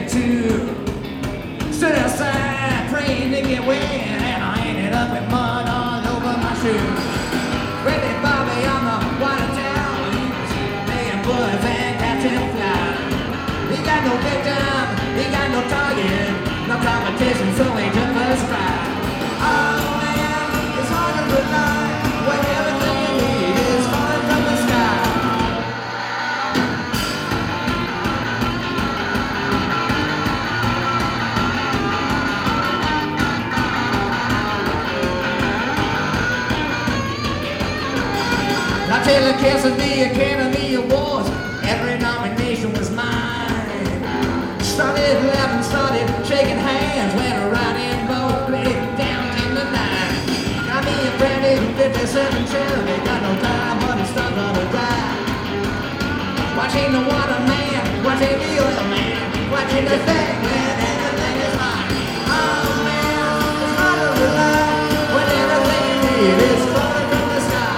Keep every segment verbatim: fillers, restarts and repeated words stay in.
too. Stood outside praying to get wet, and I ended up with mud all over my shoes. Ricky Bobby on the water tower, he was laying bullets and catching flies. He got no victim, he got no target, no competition, so he just was right. Oh man, it's hard to rely when everything you need is falling from the sky. Now Taylor Cassidy Academy Awards, every nomination was mine. Started laughing, started shaking hands, went right in, both played down in the night. Got me a brand new fifty-seven Chevy, got no time, but it starts on the ride. Watching the water man, watching the oil man, watching the thing when everything is mine. Oh man, it's hard to rely when everything you need is falling from the sky.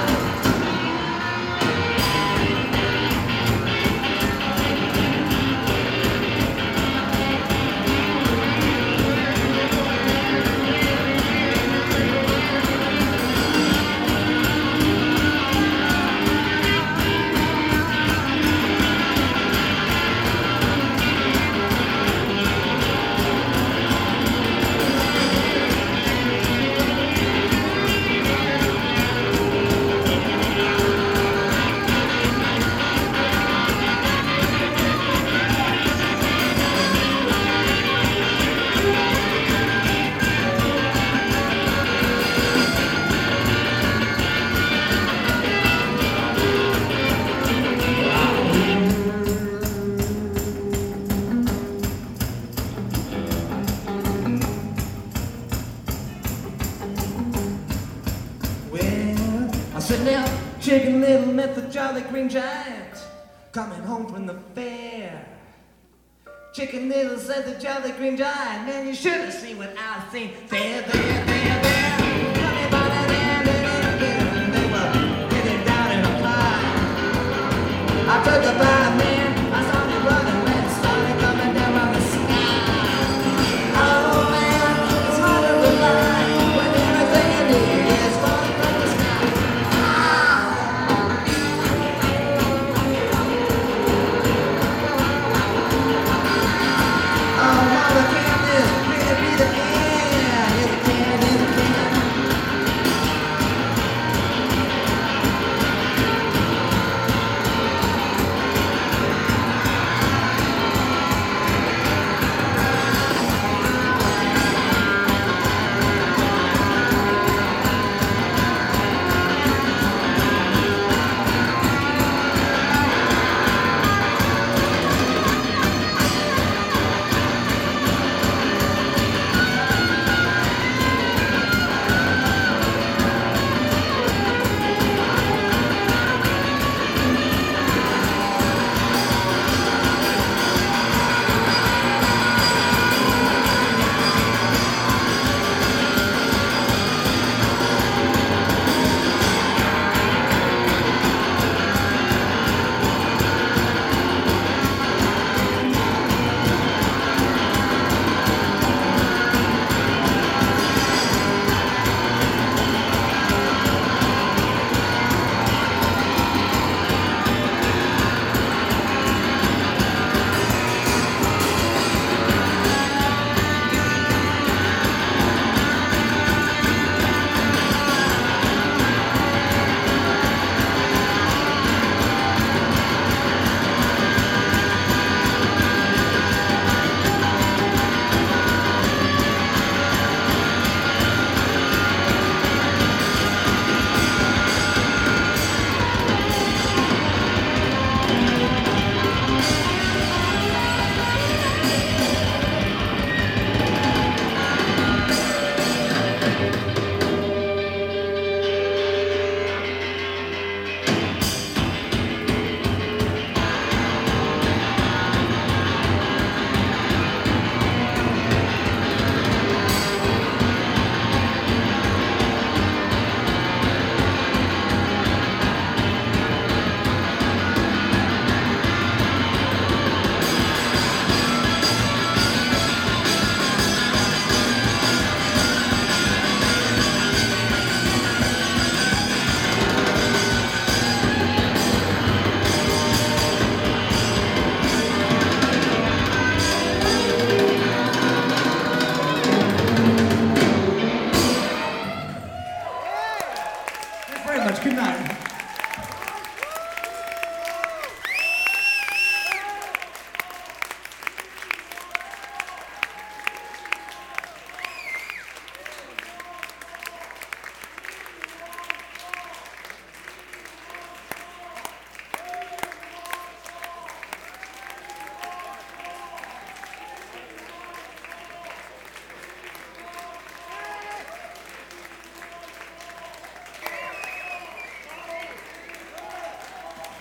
Sitting there, Chicken Little met the Jolly Green Giant, coming home from the fair. Chicken Little said the Jolly Green Giant, man, you should have seen what I seen. There, there, there, there. Coming by that end, and they were getting down in a climb. I took the blind man, I saw him running, when it started coming down on the sky. Oh man, it's hard to rely when everything you need is falling from the sky. Oh, mother, can this really be the end? If it can't,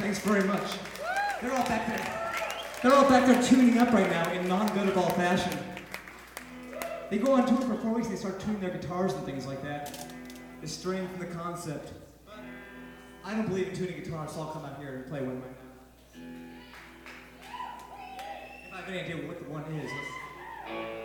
Thanks very much. They're all back there. They're all back there tuning up right now in non-Gutterball fashion. They go on tour for four weeks, they start tuning their guitars and things like that. They're straying from the concept. I don't believe in tuning guitars, so I'll come out here and play one right now. If I have any idea what the one is, let's...